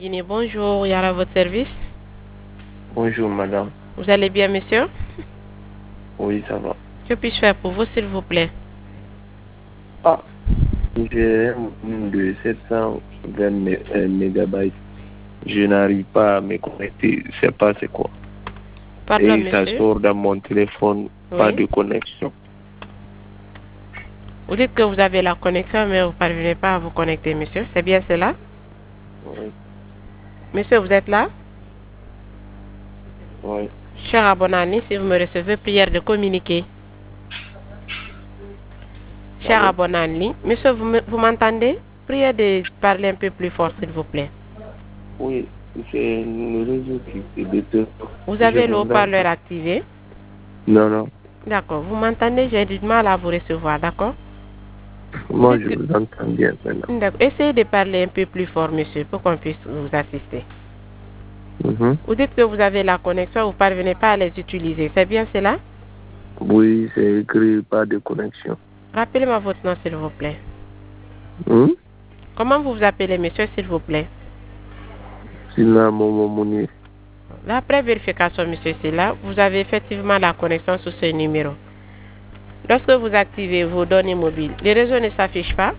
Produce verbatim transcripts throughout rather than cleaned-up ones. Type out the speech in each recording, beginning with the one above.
Guinée, bonjour, Yara à votre service. Bonjour madame. Vous allez bien, monsieur? Oui, ça va. Que puis-je faire pour vous, s'il vous plaît? Ah, j'ai un volume de sept cent vingt mégabytes. Je n'arrive pas à me connecter. Je sais pas c'est quoi. Pardon, Et ça monsieur? sort dans mon téléphone, pas Oui. de connexion. Vous dites que vous avez la connexion, mais vous ne parvenez pas à vous connecter, monsieur. C'est bien cela? Oui, Monsieur, vous êtes là? oui. Cher abonné, si vous me recevez, prière de communiquer. Cher Allô? abonné, monsieur, vous me- vous m'entendez? Prière de parler un peu plus fort, s'il vous plaît. Oui, c'est le réseau qui est détruit. Vous Je avez le vous haut-parleur entends. activé? Non, non. D'accord. Vous m'entendez? J'ai du mal à vous recevoir, d'accord? Vous Moi, dites je que... vous entends bien maintenant. D'accord. Essayez de parler un peu plus fort, monsieur, pour qu'on puisse vous assister. Mhm. Vous dites que vous avez la connexion, vous ne parvenez pas à les utiliser. C'est bien cela? Oui, c'est écrit pas de connexion. Rappelez-moi votre nom, s'il vous plaît. Hum? Comment vous vous appelez, monsieur, s'il vous plaît? Sina Momo Mouni. Après vérification, monsieur Silla, vous avez effectivement la connexion sur ce numéro. Lorsque vous activez vos données mobiles, les réseaux ne s'affichent pas?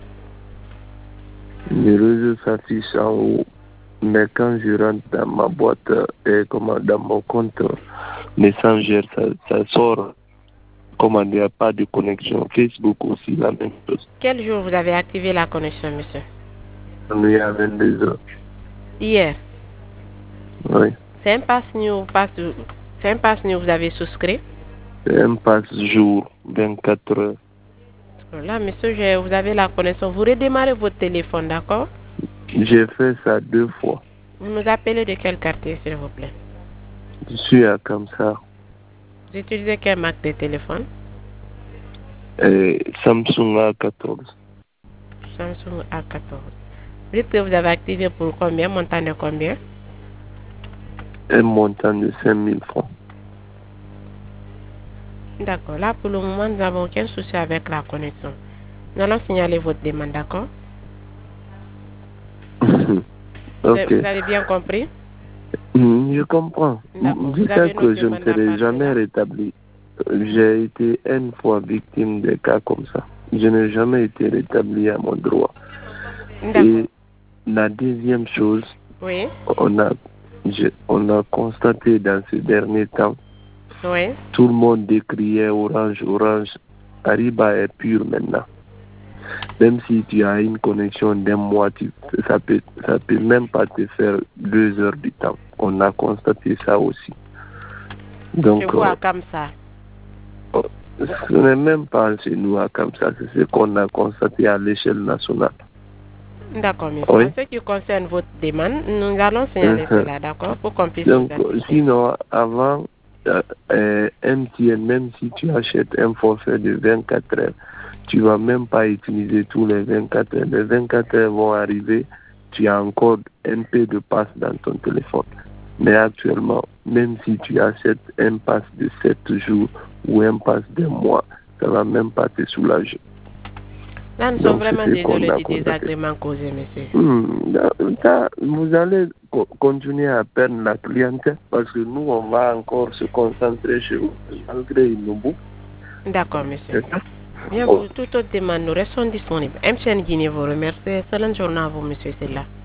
Le réseau s'affiche en haut. Mais quand je rentre dans ma boîte, euh, comment, dans mon compte euh, Messenger, ça, ça sort, comment dire, pas de connexion. Facebook aussi, la même chose. Quel jour vous avez activé la connexion, monsieur? On est à vingt-deux heures. Hier. Oui. C'est un pass new, pass, c'est un pass new, vous avez souscrit? C'est un passe-jour, vingt-quatre heures. Là, monsieur, je- vous avez la connexion. Vous redémarrez votre téléphone, d'accord? J'ai fait ça deux fois. Vous nous appelez de quel quartier, s'il vous plaît? Je suis à Kamsa. Vous utilisez quelle marque de téléphone? Et Samsung A quatorze. Samsung A quatorze. Vous dites que vous avez activé pour combien? Montant de combien? Un montant de cinq mille francs. D'accord. Là, pour le moment, nous n'avons aucun souci avec la connexion. Nous allons signaler votre demande, d'accord? Ok. Vous avez bien compris? Mm, Je comprends. D'accord. Vous Dis-toi avez notre que je ne demande à serai passer jamais là? rétabli. J'ai été une fois victime de cas comme ça. Je n'ai jamais été rétabli à mon droit. D'accord. Et la deuxième chose, Oui. on a, je- on a constaté dans ces derniers temps, Oui. tout le monde décriait Orange, Orange. Ariba est pur maintenant. Même si tu as une connexion d'un mois, tu, ça peut, ça peut même pas te faire deux heures du temps. On a constaté ça aussi. Donc, Je vois euh, comme ça. ce n'est même pas chez nous à comme ça, c'est ce qu'on a constaté à l'échelle nationale. D'accord, monsieur. Oui. En ce qui concerne votre demande, nous allons signaler Uh-huh. cela, d'accord, pour qu'on puisse Donc, vous assister. sinon, avant, euh, euh, M T N, même si tu achètes un forfait de vingt-quatre heures, tu ne vas même pas utiliser tous les vingt-quatre heures. Les vingt-quatre heures vont arriver, tu as encore un peu de passe dans ton téléphone. Mais actuellement, même si tu achètes un pass de sept jours ou un pass de mois, ça ne va même pas te soulager. Là, nous sommes Donc, vraiment c'est ce qu'on désolés a du constaté. désagrément causé, monsieur. Hmm, ça, vous allez co- continuer à perdre la clientèle parce que nous, on va encore se concentrer chez vous malgré une boucle. D'accord, monsieur. C'est ça? Bien, Oh. pour toute autre demande, nous restons disponibles. M C N Guinée vous remercie. Excellente journée à vous, monsieur Silla.